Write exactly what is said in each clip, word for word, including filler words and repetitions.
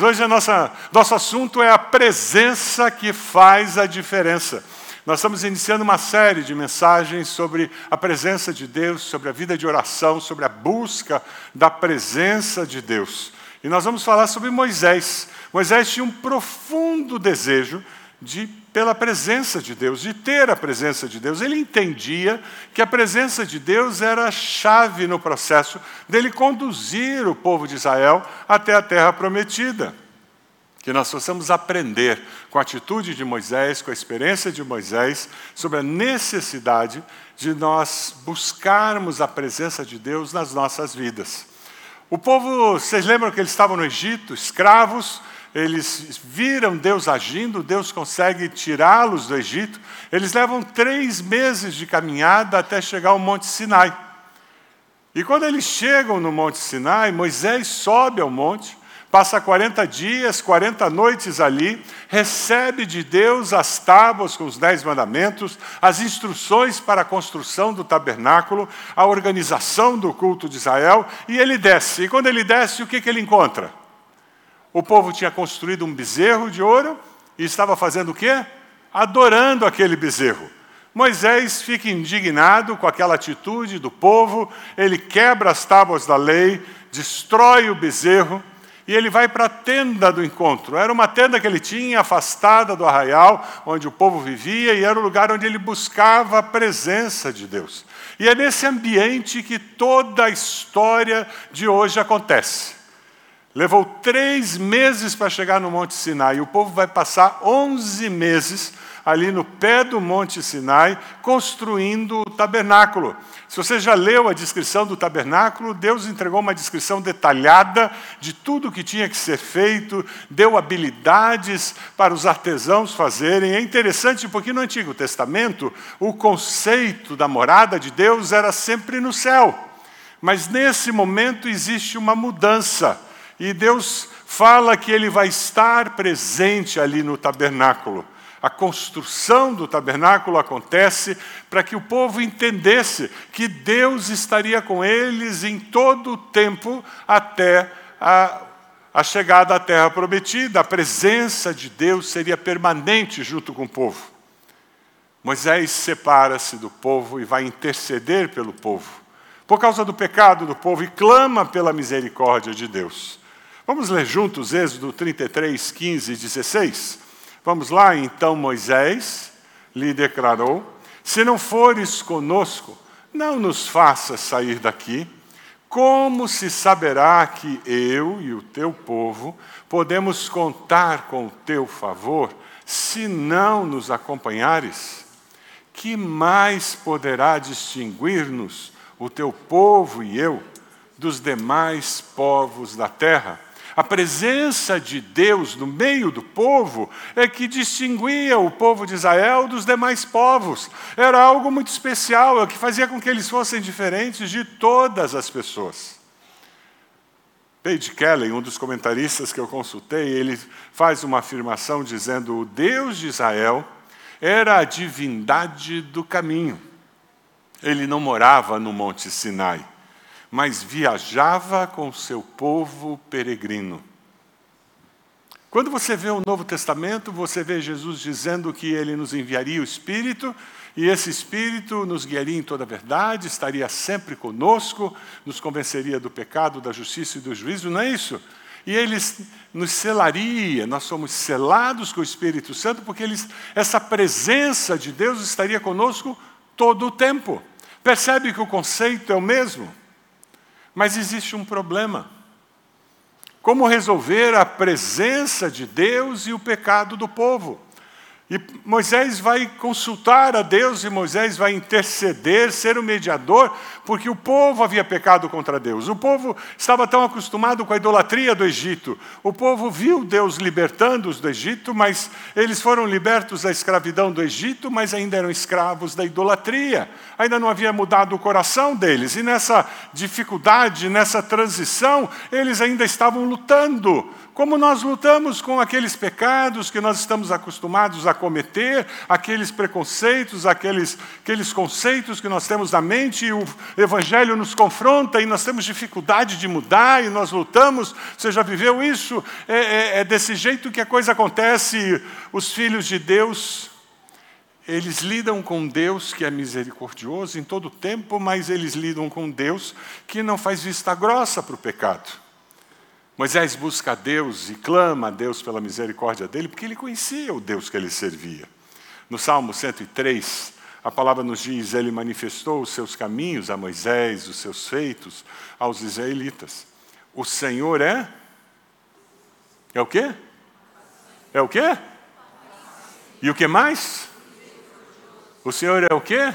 Hoje a nossa, nosso assunto é a presença que faz a diferença. Nós estamos iniciando uma série de mensagens sobre a presença de Deus, sobre a vida de oração, sobre a busca da presença de Deus. E nós vamos falar sobre Moisés. Moisés tinha um profundo desejo de, pela presença de Deus, de ter a presença de Deus. Ele entendia que a presença de Deus era a chave no processo dele conduzir o povo de Israel até a terra prometida. Que nós possamos aprender com a atitude de Moisés, com a experiência de Moisés, sobre a necessidade de nós buscarmos a presença de Deus nas nossas vidas. O povo, vocês lembram que eles estavam no Egito, escravos, eles viram Deus agindo, Deus consegue tirá-los do Egito. Eles levam três meses de caminhada até chegar ao Monte Sinai. E quando eles chegam no Monte Sinai, Moisés sobe ao monte, passa quarenta dias, quarenta noites ali, recebe de Deus as tábuas com os dez mandamentos, as instruções para a construção do tabernáculo, a organização do culto de Israel, e ele desce. E quando ele desce, o que, que ele encontra? O povo tinha construído um bezerro de ouro e estava fazendo o quê? Adorando aquele bezerro. Moisés fica indignado com aquela atitude do povo, ele quebra as tábuas da lei, destrói o bezerro, e ele vai para a tenda do encontro. Era uma tenda que ele tinha, afastada do arraial, onde o povo vivia, e era o lugar onde ele buscava a presença de Deus. E é nesse ambiente que toda a história de hoje acontece. Levou três meses para chegar no Monte Sinai, e o povo vai passar onze meses ali no pé do Monte Sinai, construindo o tabernáculo. Se você já leu a descrição do tabernáculo, Deus entregou uma descrição detalhada de tudo o que tinha que ser feito, deu habilidades para os artesãos fazerem. É interessante porque no Antigo Testamento, o conceito da morada de Deus era sempre no céu. Mas nesse momento existe uma mudança. E Deus fala que Ele vai estar presente ali no tabernáculo. A construção do tabernáculo acontece para que o povo entendesse que Deus estaria com eles em todo o tempo até a, a chegada à terra prometida. A presença de Deus seria permanente junto com o povo. Moisés separa-se do povo e vai interceder pelo povo, por causa do pecado do povo, e clama pela misericórdia de Deus. Vamos ler juntos Êxodo trinta e três, quinze e dezesseis? Vamos lá, então Moisés lhe declarou: se não fores conosco, não nos faças sair daqui. Como se saberá que eu e o teu povo podemos contar com o teu favor, se não nos acompanhares? Que mais poderá distinguir-nos o teu povo e eu dos demais povos da terra? A presença de Deus no meio do povo é que distinguia o povo de Israel dos demais povos. Era algo muito especial, é o que fazia com que eles fossem diferentes de todas as pessoas. Paige Kelly, um dos comentaristas que eu consultei, ele faz uma afirmação dizendo: o Deus de Israel era a divindade do caminho. Ele não morava no Monte Sinai, mas viajava com seu povo peregrino. Quando você vê o Novo Testamento, você vê Jesus dizendo que Ele nos enviaria o Espírito, e esse Espírito nos guiaria em toda a verdade, estaria sempre conosco, nos convenceria do pecado, da justiça e do juízo, não é isso? E Ele nos selaria, nós somos selados com o Espírito Santo, porque eles, essa presença de Deus estaria conosco todo o tempo. Percebe que o conceito é o mesmo? Mas existe um problema. Como resolver a presença de Deus e o pecado do povo? E Moisés vai consultar a Deus, e Moisés vai interceder, ser o mediador, porque o povo havia pecado contra Deus. O povo estava tão acostumado com a idolatria do Egito. O povo viu Deus libertando-os do Egito, mas eles foram libertos da escravidão do Egito, mas ainda eram escravos da idolatria. Ainda não havia mudado o coração deles. E nessa dificuldade, nessa transição, eles ainda estavam lutando como nós lutamos com aqueles pecados que nós estamos acostumados a cometer, aqueles preconceitos, aqueles, aqueles conceitos que nós temos na mente, e o Evangelho nos confronta e nós temos dificuldade de mudar e nós lutamos. Você já viveu isso? É, é, é desse jeito que a coisa acontece. Os filhos de Deus, eles lidam com Deus que é misericordioso em todo o tempo, mas eles lidam com Deus que não faz vista grossa para o pecado. Moisés busca a Deus e clama a Deus pela misericórdia dele, porque ele conhecia o Deus que ele servia. No Salmo cento e três, a palavra nos diz: ele manifestou os seus caminhos a Moisés, os seus feitos aos israelitas. O Senhor é? É o quê? É o quê? E o que mais? O Senhor é o quê?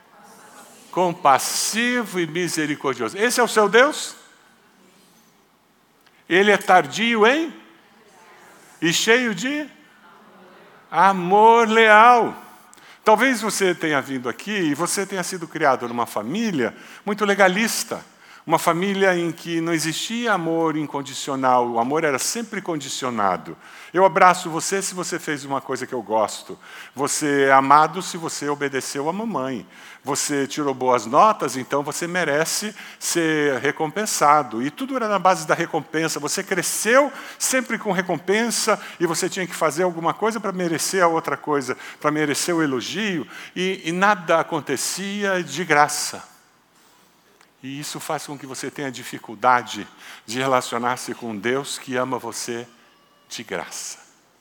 Compassivo e misericordioso. Esse é o seu Deus? Ele é tardio em? E cheio de? Amor leal. Talvez você tenha vindo aqui e você tenha sido criado numa família muito legalista. Uma família em que não existia amor incondicional, o amor era sempre condicionado. Eu abraço você se você fez uma coisa que eu gosto. Você é amado se você obedeceu à mamãe. Você tirou boas notas, então você merece ser recompensado. E tudo era na base da recompensa. Você cresceu sempre com recompensa e você tinha que fazer alguma coisa para merecer a outra coisa, para merecer o elogio. E, e nada acontecia de graça. E isso faz com que você tenha dificuldade de relacionar-se com Deus que ama você de graça.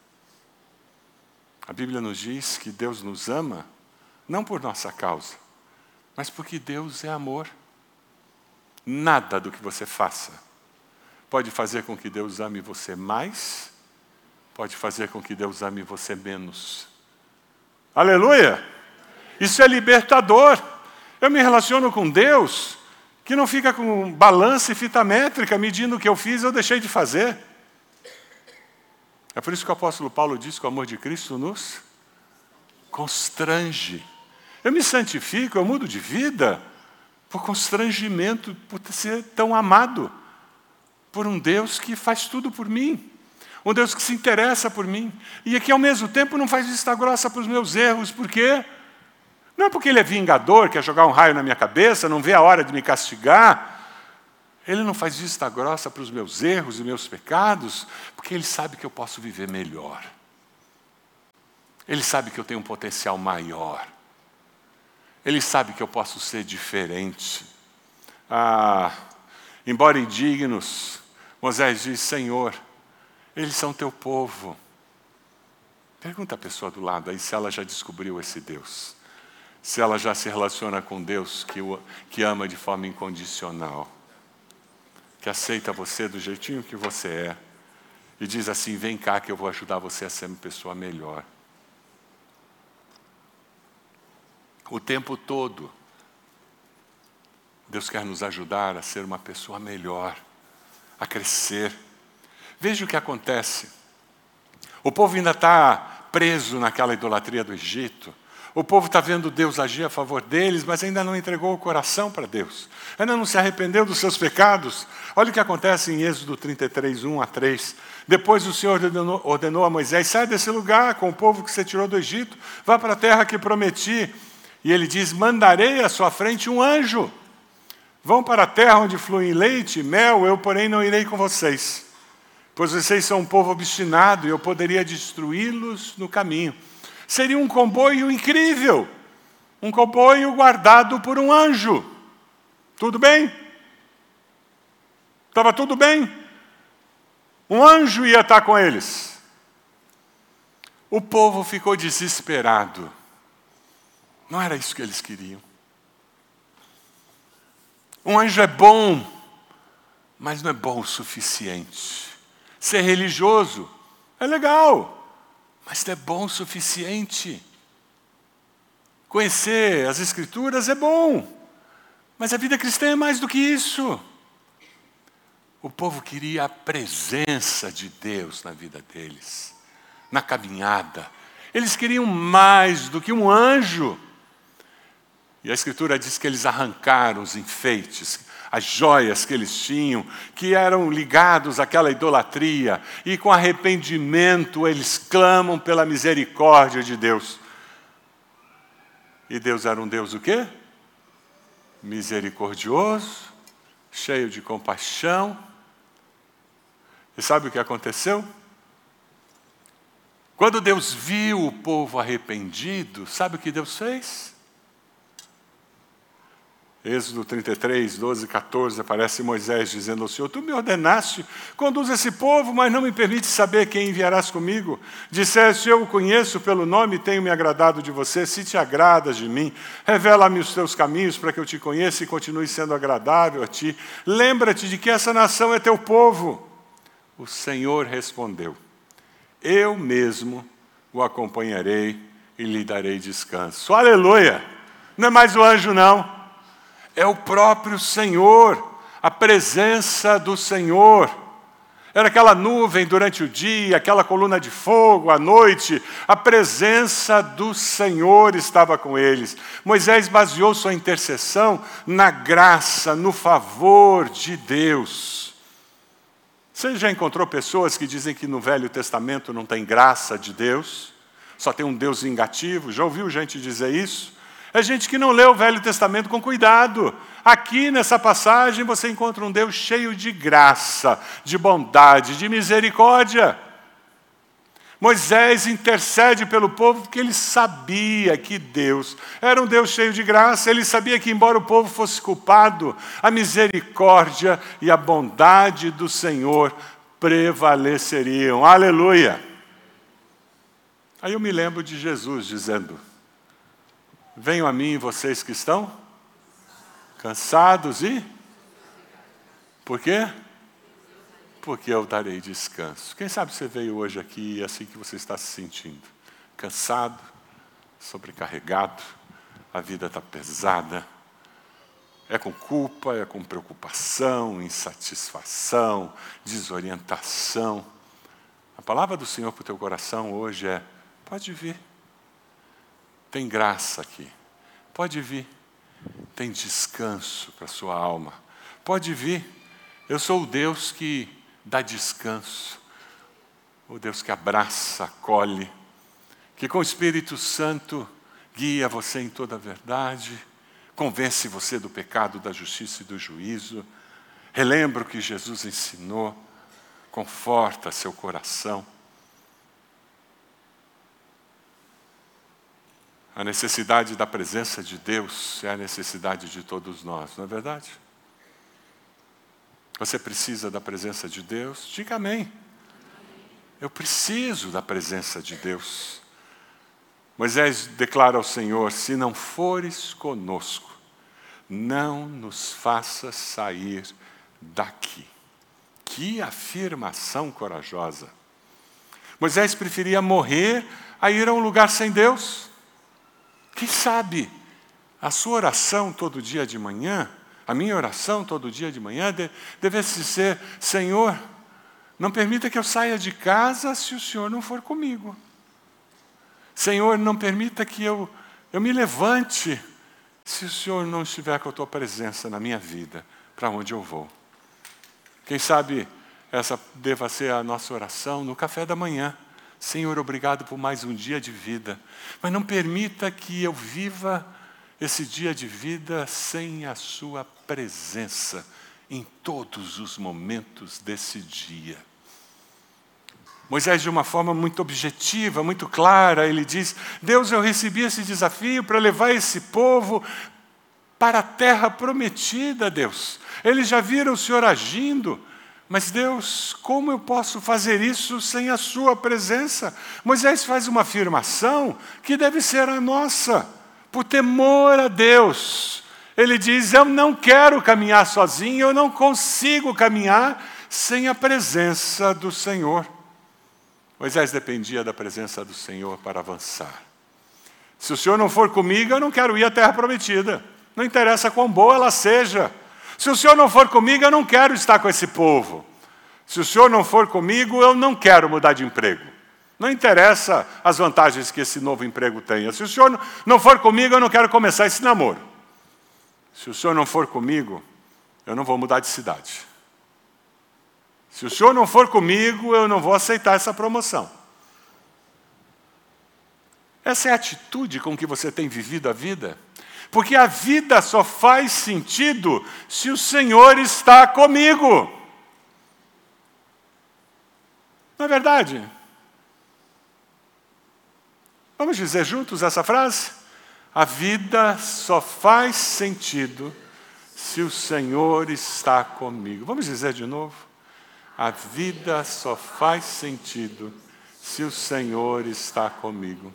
A Bíblia nos diz que Deus nos ama, não por nossa causa, mas porque Deus é amor. Nada do que você faça pode fazer com que Deus ame você mais, pode fazer com que Deus ame você menos. Aleluia! Isso é libertador. Eu me relaciono com Deus que não fica com balança e fita métrica medindo o que eu fiz ou deixei de fazer. É por isso que o apóstolo Paulo diz que o amor de Cristo nos constrange. Eu me santifico, eu mudo de vida por constrangimento, por ser tão amado por um Deus que faz tudo por mim. Um Deus que se interessa por mim. E que ao mesmo tempo não faz vista grossa para os meus erros. Por quê? Não é porque ele é vingador, quer jogar um raio na minha cabeça, não vê a hora de me castigar. Ele não faz vista grossa para os meus erros e meus pecados, porque ele sabe que eu posso viver melhor. Ele sabe que eu tenho um potencial maior. Ele sabe que eu posso ser diferente. Ah, embora indignos, Moisés diz: Senhor, eles são teu povo. Pergunta a pessoa do lado aí se ela já descobriu esse Deus. Se ela já se relaciona com Deus que, o, que ama de forma incondicional, que aceita você do jeitinho que você é, e diz assim: vem cá que eu vou ajudar você a ser uma pessoa melhor. O tempo todo, Deus quer nos ajudar a ser uma pessoa melhor, a crescer. Veja o que acontece. O povo ainda está preso naquela idolatria do Egito. O povo está vendo Deus agir a favor deles, mas ainda não entregou o coração para Deus. Ainda não se arrependeu dos seus pecados. Olha o que acontece em Êxodo trinta e três, um a três. Depois o Senhor ordenou, ordenou a Moisés: sai desse lugar com o povo que você tirou do Egito, vá para a terra que prometi. E ele diz: mandarei à sua frente um anjo. Vão para a terra onde flui leite e mel, eu, porém, não irei com vocês. Pois vocês são um povo obstinado e eu poderia destruí-los no caminho. Seria um comboio incrível, um comboio guardado por um anjo. Tudo bem? Estava tudo bem? Um anjo ia estar com eles. O povo ficou desesperado. Não era isso que eles queriam. Um anjo é bom, mas não é bom o suficiente. Ser religioso é legal, mas não é bom o suficiente. Conhecer as Escrituras é bom, mas a vida cristã é mais do que isso. O povo queria a presença de Deus na vida deles, na caminhada. Eles queriam mais do que um anjo. E a Escritura diz que eles arrancaram os enfeites, as joias que eles tinham, que eram ligados àquela idolatria, e com arrependimento eles clamam pela misericórdia de Deus. E Deus era um Deus o quê? Misericordioso, cheio de compaixão. E sabe o que aconteceu? Quando Deus viu o povo arrependido, sabe o que Deus fez? Êxodo trinta e três, doze, quatorze, aparece Moisés dizendo ao Senhor: Tu me ordenaste, conduz esse povo, mas não me permite saber quem enviarás comigo. Disseste: Eu o conheço pelo nome e tenho me agradado de você. Se te agradas de mim, revela-me os teus caminhos para que eu te conheça e continue sendo agradável a ti. Lembra-te de que essa nação é teu povo. O Senhor respondeu: Eu mesmo o acompanharei e lhe darei descanso. Aleluia! Não é mais o anjo, não. É o próprio Senhor, a presença do Senhor. Era aquela nuvem durante o dia, aquela coluna de fogo à noite. A presença do Senhor estava com eles. Moisés baseou sua intercessão na graça, no favor de Deus. Você já encontrou pessoas que dizem que no Velho Testamento não tem graça de Deus? Só tem um Deus vingativo? Já ouviu gente dizer isso? É gente que não lê o Velho Testamento com cuidado. Aqui nessa passagem você encontra um Deus cheio de graça, de bondade, de misericórdia. Moisés intercede pelo povo porque ele sabia que Deus era um Deus cheio de graça. Ele sabia que, embora o povo fosse culpado, a misericórdia e a bondade do Senhor prevaleceriam. Aleluia! Aí eu me lembro de Jesus dizendo: Venham a mim vocês que estão cansados e... Por quê? Porque eu darei descanso. Quem sabe você veio hoje aqui e é assim que você está se sentindo. Cansado, sobrecarregado, a vida está pesada. É com culpa, é com preocupação, insatisfação, desorientação. A palavra do Senhor para o teu coração hoje é: pode vir. Tem graça aqui. Pode vir. Tem descanso para a sua alma. Pode vir. Eu sou o Deus que dá descanso. O Deus que abraça, acolhe. Que com o Espírito Santo guia você em toda a verdade. Convence você do pecado, da justiça e do juízo. Relembra o que Jesus ensinou. Conforta seu coração. A necessidade da presença de Deus é a necessidade de todos nós, não é verdade? Você precisa da presença de Deus? Diga amém. Eu preciso da presença de Deus. Moisés declara ao Senhor: se não fores conosco, não nos faças sair daqui. Que afirmação corajosa. Moisés preferia morrer a ir a um lugar sem Deus. Quem sabe a sua oração todo dia de manhã, a minha oração todo dia de manhã, devesse ser: Senhor, não permita que eu saia de casa se o Senhor não for comigo. Senhor, não permita que eu, eu me levante se o Senhor não estiver com a tua presença na minha vida, para onde eu vou. Quem sabe essa deva ser a nossa oração no café da manhã. Senhor, obrigado por mais um dia de vida, mas não permita que eu viva esse dia de vida sem a sua presença em todos os momentos desse dia. Moisés, de uma forma muito objetiva, muito clara, ele diz: Deus, eu recebi esse desafio para levar esse povo para a terra prometida, Deus. Eles já viram o Senhor agindo. Mas Deus, como eu posso fazer isso sem a sua presença? Moisés faz uma afirmação que deve ser a nossa, por temor a Deus. Ele diz: eu não quero caminhar sozinho, eu não consigo caminhar sem a presença do Senhor. Moisés dependia da presença do Senhor para avançar. Se o Senhor não for comigo, eu não quero ir à terra prometida. Não interessa quão boa ela seja. Se o Senhor não for comigo, eu não quero estar com esse povo. Se o Senhor não for comigo, eu não quero mudar de emprego. Não interessa as vantagens que esse novo emprego tenha. Se o Senhor não for comigo, eu não quero começar esse namoro. Se o Senhor não for comigo, eu não vou mudar de cidade. Se o senhor não for comigo, eu não vou aceitar essa promoção. Essa é a atitude com que você tem vivido a vida? Porque a vida só faz sentido se o Senhor está comigo. Não é verdade? Vamos dizer juntos essa frase? A vida só faz sentido se o Senhor está comigo. Vamos dizer de novo? A vida só faz sentido se o Senhor está comigo.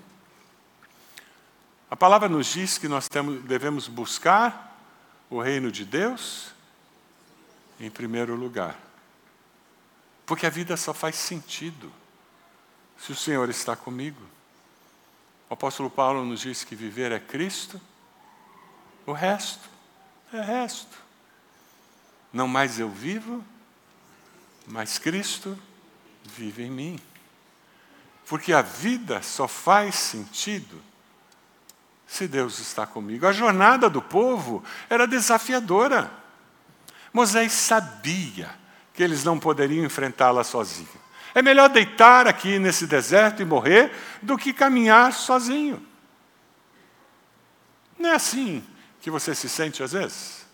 A palavra nos diz que nós temos, devemos buscar o reino de Deus em primeiro lugar. Porque a vida só faz sentido se o Senhor está comigo. O apóstolo Paulo nos diz que viver é Cristo, o resto é resto. Não mais eu vivo, mas Cristo vive em mim. Porque a vida só faz sentido se Deus está comigo. A jornada do povo era desafiadora. Moisés sabia que eles não poderiam enfrentá-la sozinhos. É melhor deitar aqui nesse deserto e morrer do que caminhar sozinho. Não é assim que você se sente às vezes?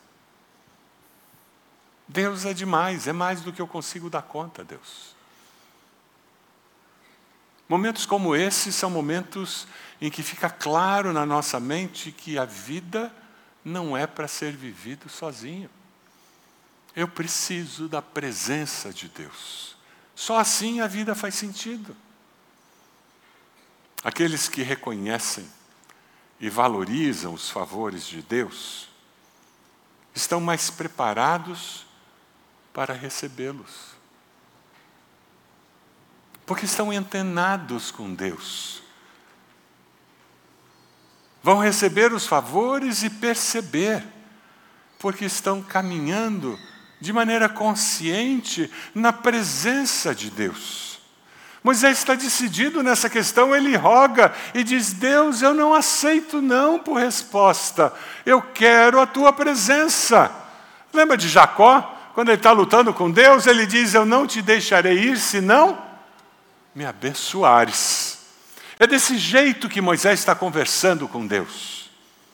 Deus é demais, é mais do que eu consigo dar conta, Deus. Momentos como esses são momentos em que fica claro na nossa mente que a vida não é para ser vivido sozinho. Eu preciso da presença de Deus. Só assim a vida faz sentido. Aqueles que reconhecem e valorizam os favores de Deus estão mais preparados para recebê-los. Porque estão antenados com Deus. Vão receber os favores e perceber, porque estão caminhando de maneira consciente na presença de Deus. Moisés está decidido nessa questão, ele roga e diz: Deus, eu não aceito não por resposta, eu quero a tua presença. Lembra de Jacó? Quando ele está lutando com Deus, ele diz: eu não te deixarei ir, senão me abençoares. É desse jeito que Moisés está conversando com Deus.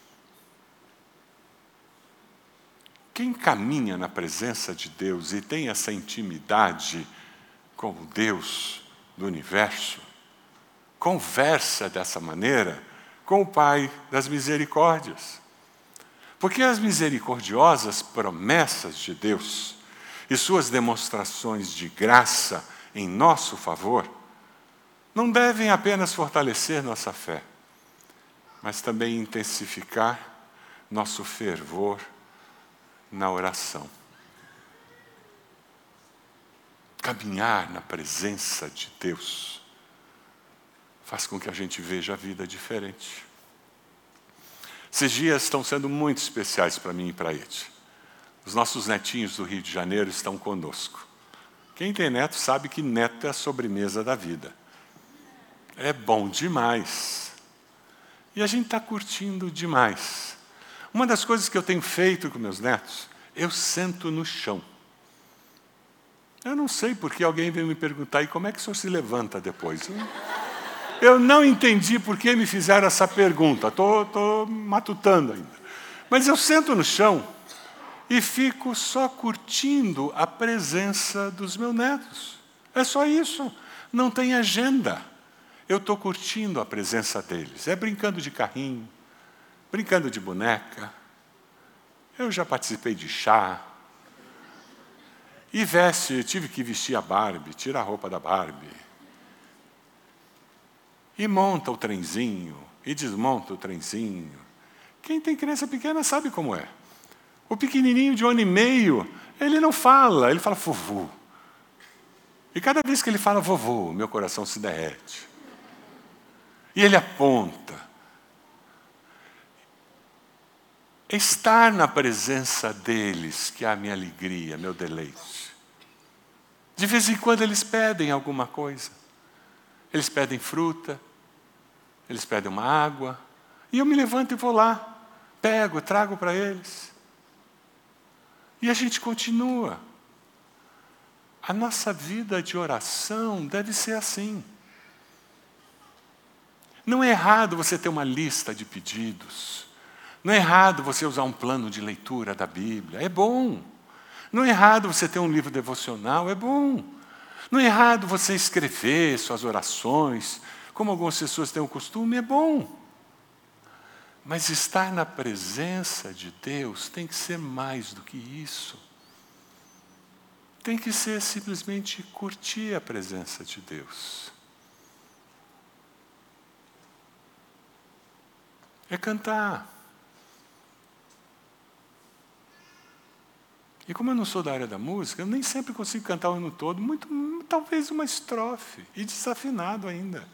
Quem caminha na presença de Deus e tem essa intimidade com o Deus do universo, conversa dessa maneira com o Pai das misericórdias. Porque as misericordiosas promessas de Deus e suas demonstrações de graça em nosso favor não devem apenas fortalecer nossa fé, mas também intensificar nosso fervor na oração. Caminhar na presença de Deus faz com que a gente veja a vida diferente. Esses dias estão sendo muito especiais para mim e para Ed. Os nossos netinhos do Rio de Janeiro estão conosco. Quem tem neto sabe que neto é a sobremesa da vida. É bom demais. E a gente está curtindo demais. Uma das coisas que eu tenho feito com meus netos, eu sento no chão. Eu não sei porque alguém veio me perguntar, e como é que o senhor se levanta depois? Eu não entendi por que me fizeram essa pergunta, estou tô, tô matutando ainda. Mas eu sento no chão e fico só curtindo a presença dos meus netos. É só isso, não tem agenda. Eu estou curtindo a presença deles. É brincando de carrinho, brincando de boneca. Eu já participei de chá. E veste, tive que vestir a Barbie, tirar a roupa da Barbie. E monta o trenzinho, e desmonta o trenzinho. Quem tem criança pequena sabe como é. O pequenininho de um ano e meio, ele não fala, ele fala vovô. E cada vez que ele fala vovô, meu coração se derrete. E ele aponta. Estar na presença deles, que é a minha alegria, meu deleite. De vez em quando eles pedem alguma coisa. Eles pedem fruta, eles pedem uma água, e eu me levanto e vou lá, pego, trago para eles. E a gente continua. A nossa vida de oração deve ser assim. Não é errado você ter uma lista de pedidos. Não é errado você usar um plano de leitura da Bíblia. É bom. Não é errado você ter um livro devocional. É bom. Não é errado você escrever suas orações, como algumas pessoas têm o costume. É bom. Mas estar na presença de Deus tem que ser mais do que isso. Tem que ser simplesmente curtir a presença de Deus. É cantar. E como eu não sou da área da música, eu nem sempre consigo cantar o ano todo, muito, talvez uma estrofe, e desafinado ainda.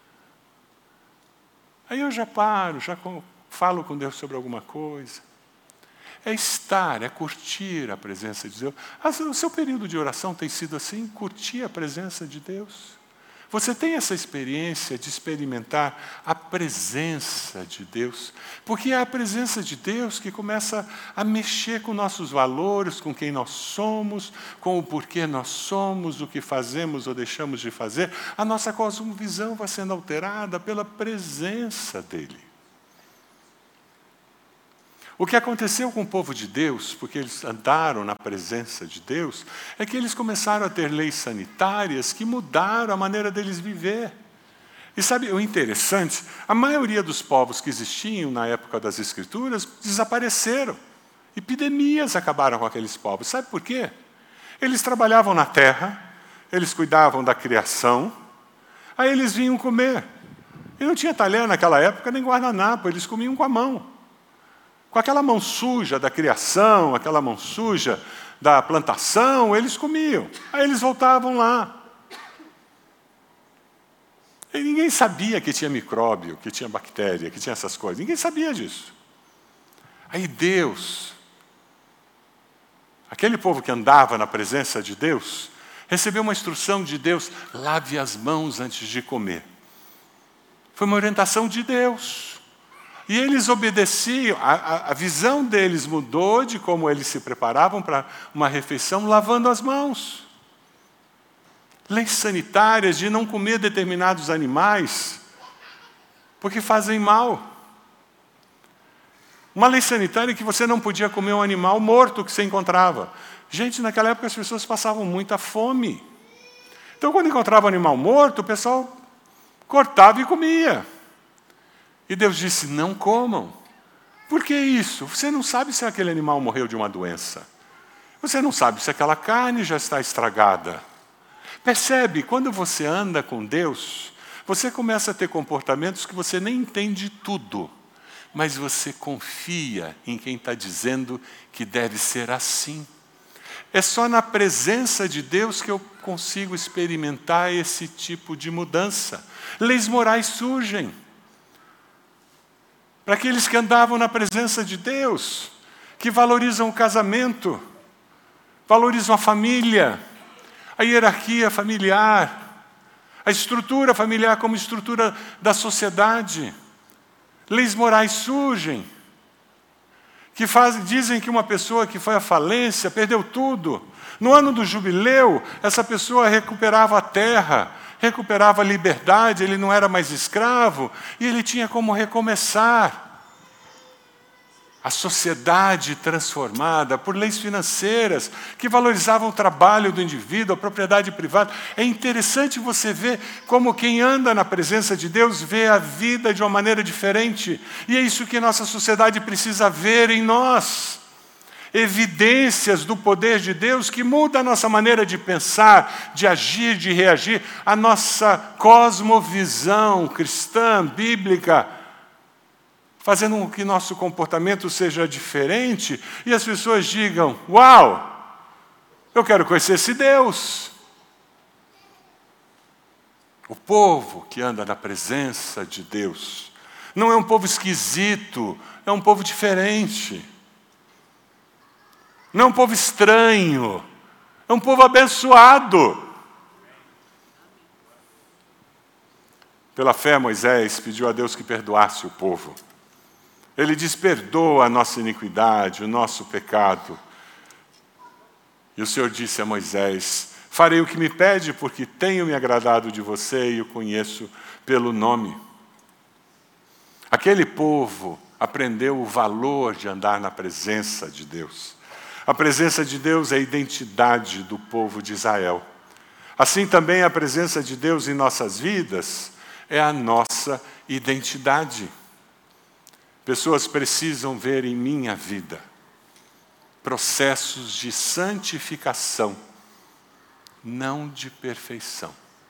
Aí eu já paro, já falo com Deus sobre alguma coisa. É estar, é curtir a presença de Deus. O seu período de oração tem sido assim? Curtir a presença de Deus? Você tem essa experiência de experimentar a presença de Deus? Porque é a presença de Deus que começa a mexer com nossos valores, com quem nós somos, com o porquê nós somos, o que fazemos ou deixamos de fazer. A nossa cosmovisão vai sendo alterada pela presença dEle. O que aconteceu com o povo de Deus, porque eles andaram na presença de Deus, é que eles começaram a ter leis sanitárias que mudaram a maneira deles viver. E sabe o interessante? A maioria dos povos que existiam na época das Escrituras desapareceram. Epidemias acabaram com aqueles povos. Sabe por quê? Eles trabalhavam na terra, eles cuidavam da criação, aí eles vinham comer. E não tinha talher naquela época, nem guardanapo, eles comiam com a mão. Com aquela mão suja da criação, aquela mão suja da plantação, eles comiam. Aí eles voltavam lá. E ninguém sabia que tinha micróbio, que tinha bactéria, que tinha essas coisas. Ninguém sabia disso. Aí Deus, aquele povo que andava na presença de Deus, recebeu uma instrução de Deus: lave as mãos antes de comer. Foi uma orientação de Deus. E eles obedeciam, a, a, a visão deles mudou de como eles se preparavam para uma refeição, lavando as mãos. Leis sanitárias de não comer determinados animais, porque fazem mal. Uma lei sanitária que você não podia comer um animal morto que você encontrava. Gente, naquela época as pessoas passavam muita fome. Então, quando encontrava um animal morto, o pessoal cortava e comia. E Deus disse: não comam. Por que isso? Você não sabe se aquele animal morreu de uma doença. Você não sabe se aquela carne já está estragada. Percebe, quando você anda com Deus, você começa a ter comportamentos que você nem entende tudo, mas você confia em quem está dizendo que deve ser assim. É só na presença de Deus que eu consigo experimentar esse tipo de mudança. Leis morais surgem. Para aqueles que andavam na presença de Deus, que valorizam o casamento, valorizam a família, a hierarquia familiar, a estrutura familiar como estrutura da sociedade. Leis morais surgem, que fazem, dizem que uma pessoa que foi à falência perdeu tudo. No ano do jubileu, essa pessoa recuperava a terra, recuperava a liberdade, ele não era mais escravo, e ele tinha como recomeçar. A sociedade transformada por leis financeiras que valorizavam o trabalho do indivíduo, a propriedade privada. É interessante você ver como quem anda na presença de Deus vê a vida de uma maneira diferente. E é isso que nossa sociedade precisa ver em nós. Evidências do poder de Deus que muda a nossa maneira de pensar, de agir, de reagir, a nossa cosmovisão cristã, bíblica, fazendo com que nosso comportamento seja diferente e as pessoas digam: uau, eu quero conhecer esse Deus. O povo que anda na presença de Deus não é um povo esquisito, é um povo diferente. Não é um povo estranho, é um povo abençoado. Pela fé, Moisés pediu a Deus que perdoasse o povo. Ele diz: perdoa a nossa iniquidade, o nosso pecado. E o Senhor disse a Moisés: farei o que me pede, porque tenho me agradado de você e o conheço pelo nome. Aquele povo aprendeu o valor de andar na presença de Deus. A presença de Deus é a identidade do povo de Israel. Assim também a presença de Deus em nossas vidas é a nossa identidade. Pessoas precisam ver em minha vida processos de santificação, não de perfeição.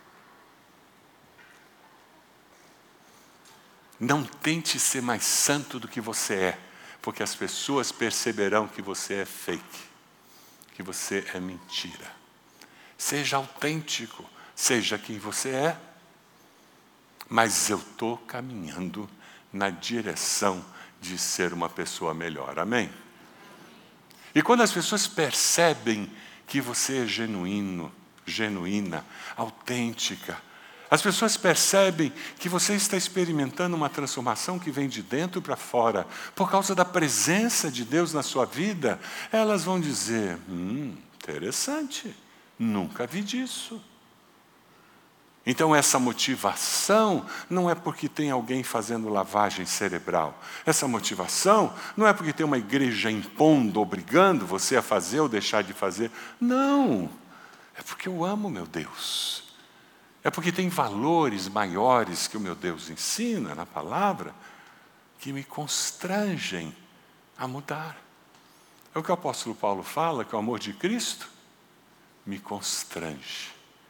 Não tente ser mais santo do que você é, porque as pessoas perceberão que você é fake, que você é mentira. Seja autêntico, seja quem você é, mas eu estou caminhando na direção de ser uma pessoa melhor. Amém? E quando as pessoas percebem que você é genuíno, genuína, autêntica, as pessoas percebem que você está experimentando uma transformação que vem de dentro para fora, por causa da presença de Deus na sua vida, elas vão dizer: hum, interessante, nunca vi disso. Então essa motivação não é porque tem alguém fazendo lavagem cerebral. Essa motivação não é porque tem uma igreja impondo, obrigando você a fazer ou deixar de fazer. Não, é porque eu amo meu Deus. É porque tem valores maiores que o meu Deus ensina na palavra que me constrangem a mudar. É o que o apóstolo Paulo fala, que o amor de Cristo me constrange.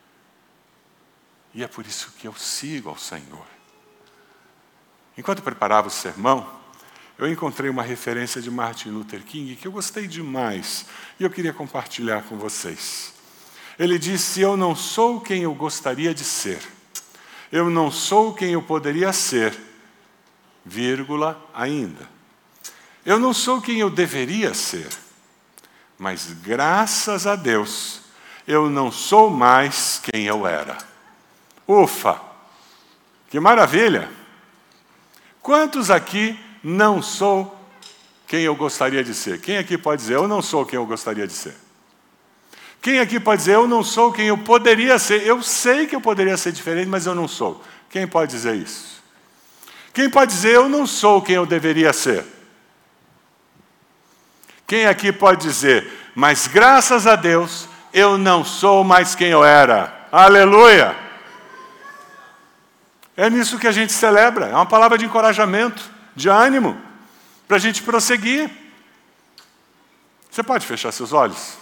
E é por isso que eu sigo ao Senhor. Enquanto eu preparava o sermão, eu encontrei uma referência de Martin Luther King que eu gostei demais e eu queria compartilhar com vocês. Ele disse: eu não sou quem eu gostaria de ser. Eu não sou quem eu poderia ser, vírgula, ainda. Eu não sou quem eu deveria ser, mas graças a Deus, eu não sou mais quem eu era. Ufa! Que maravilha! Quantos aqui não sou quem eu gostaria de ser? Quem aqui pode dizer: eu não sou quem eu gostaria de ser? Quem aqui pode dizer: eu não sou quem eu poderia ser? Eu sei que eu poderia ser diferente, mas eu não sou. Quem pode dizer isso? Quem pode dizer: eu não sou quem eu deveria ser? Quem aqui pode dizer: mas graças a Deus, eu não sou mais quem eu era? Aleluia! É nisso que a gente celebra. É uma palavra de encorajamento, de ânimo, para a gente prosseguir. Você pode fechar seus olhos?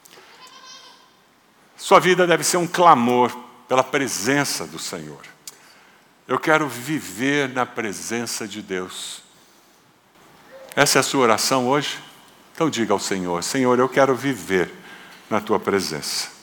Sua vida deve ser um clamor pela presença do Senhor. Eu quero viver na presença de Deus. Essa é a sua oração hoje? Então diga ao Senhor: Senhor, eu quero viver na Tua presença.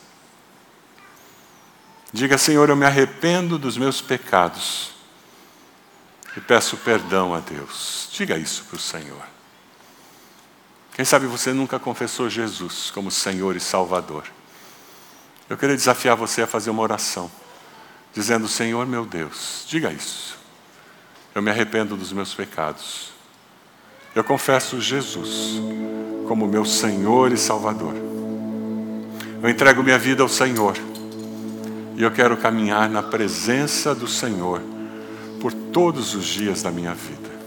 Diga: Senhor, eu me arrependo dos meus pecados e peço perdão a Deus. Diga isso para o Senhor. Quem sabe você nunca confessou Jesus como Senhor e Salvador. Eu queria desafiar você a fazer uma oração, dizendo: Senhor meu Deus, diga isso. Eu me arrependo dos meus pecados. Eu confesso Jesus como meu Senhor e Salvador. Eu entrego minha vida ao Senhor. E eu quero caminhar na presença do Senhor por todos os dias da minha vida.